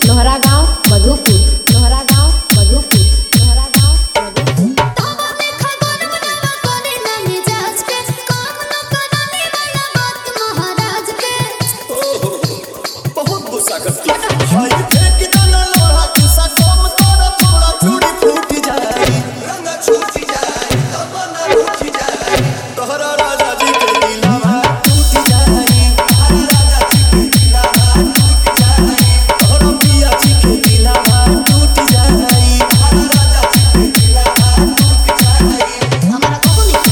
लोहरा गाँव मधुपुर, लोहरा गाँव मधुपुर, लोहरा गाँव मधुपुर। बहुत गुस्सा करती है। हाय फेंक देना लोहा गुस्सा कम तोरा थोड़ा चूड़ी फूट जाए रंग छूट जाए तमन्ना रूठ जाए तोहरा राजा जी के दिलवा टूट जाए हमारा राजा जी के दिलवा टूट जाए तोहरा पिया जी के दिलवा टूट जाए हमारा राजा जी के दिलवा टूट जाए हमारा कबो नहीं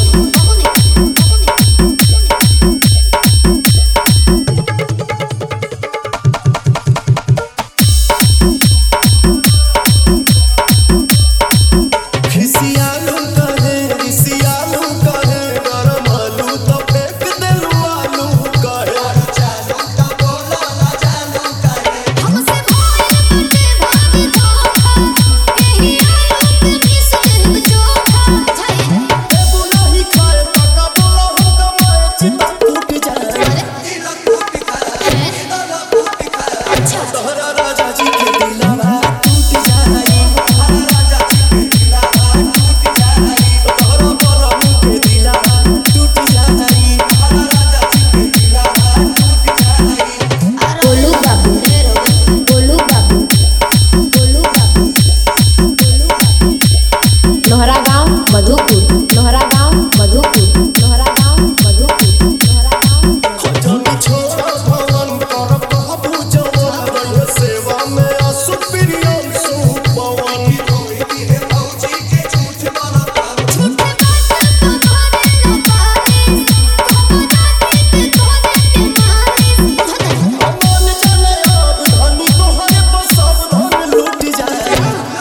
खिसियालू कहे रिसियालू कहे गरम आलू तो फेंक देलू आलू कहे चालू तो बोला ना चालू कहे हमसे भाई बटे भाभी धोखा यही आलू पे मिस देव चोखा जाए एबू नहीं खाए पका बोला होगा मैं चिता टूट जाए दिल टूट जाए दिल टूट जाए अच्छा तोहरा राजा जी के दिलवा टूट जाए हमारा राजा जी के दिलवा टूट जाए तोहरा बोला मुँह के दिलवा टूट जाए हमारा राजा जी के दिलवा टूट जाए गोलू बाबू, गोलू बाबू, गोलू बाबू, गोलू बाबू। लोहरा गाँव मधुपुर, लोहरा गाँव मधुपुर, लोहरा गाँव मधुपुर, लोहरा गाँव मधुपुर। जमी छोड़ा भवन कर बाबू जवान रहे सेवा में असुप्रियम सुपवन कोई भी है फौजी के झूठ बोलता झूठे बात तो करे लो पालिस हम जाति पे तोरे के मालिस मन चले अब धनी तोहरे पर सब धन लूट जाए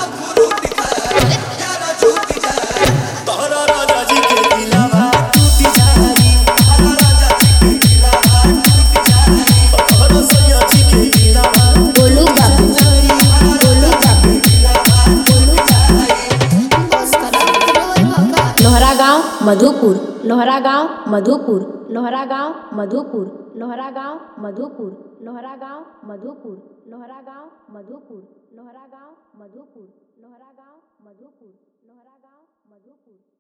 तोहरा राजा जी के दिलवा टूट जाए हमारा राजा जी के दिलवा टूट जाए तोहरा सैया जी के दिलवा गोलू बाबू, गोलू बाबू, गोलू बाबू। बस करो रोए बाबा। लोहरा गाँव मधुपुर, लोहरा गाँव मधुपुर, लोहरा गाँव मधुपुर, लोहरा गाँव मधुपुर, लोहरा गाँव मधुपुर, लोहरा गाँव मधुपुर, लोहरा गाँव मधुपुर, लोहरा गाँव मधुपुर, लोहरा गाँव मधुपुर।